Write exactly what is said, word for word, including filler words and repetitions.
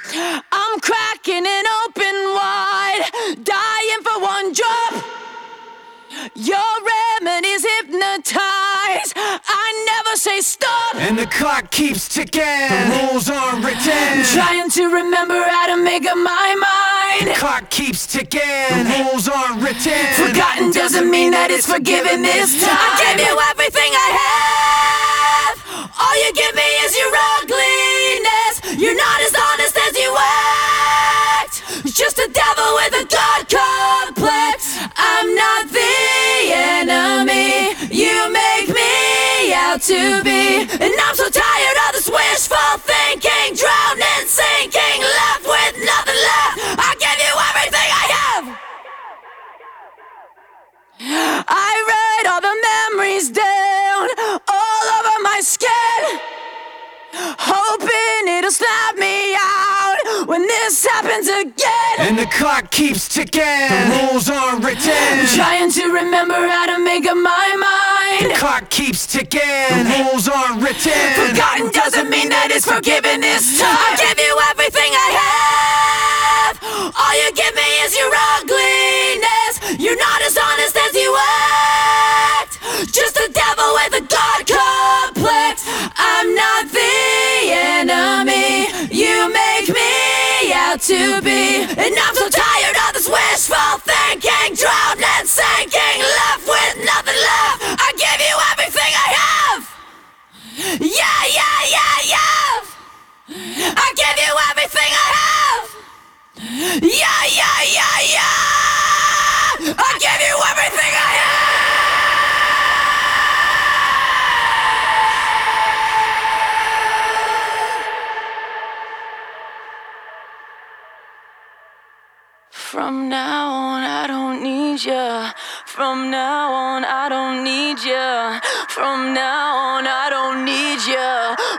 I'm cracking it open wide, dying for one drop. Your remedies hypnotize, I never say stop. And the clock keeps ticking, the rules aren't written. I'm trying to remember how to make up my mind. The clock keeps ticking, the rules aren't written. Forgotten doesn't mean that it's forgiven this time. I gave you everything I have. All you give me is your ugliness. You're not as honest as you act. Just a devil with a god complex. I'm not the enemy you make me out to be. And I'm so tired of this wishful thinking, drowning, sinking, left with nothing left. I give you everything I have. I write all the memories down all over my skin, hoping it'll snap me out when this happens again. And the clock keeps ticking, the rules aren't written. I'm trying to remember how to make up my mind. The clock keeps ticking, the rules aren't written. Forgotten doesn't mean that it's forgiven this time. I give you everything I have. All you give me is your ugliness. You're not as honest as you act. Just a devil with a god complex. I'm not the enemy you make me out to be. And I'm so tired of this wishful thinking, drowned and sinking, left with nothing left. I give you everything I have. Yeah, yeah, yeah, yeah. I give you everything I have. Yeah, yeah, yeah, yeah. I give you everything I have. From now on, I don't need ya. From now on, I don't need ya. From now on, I don't need ya.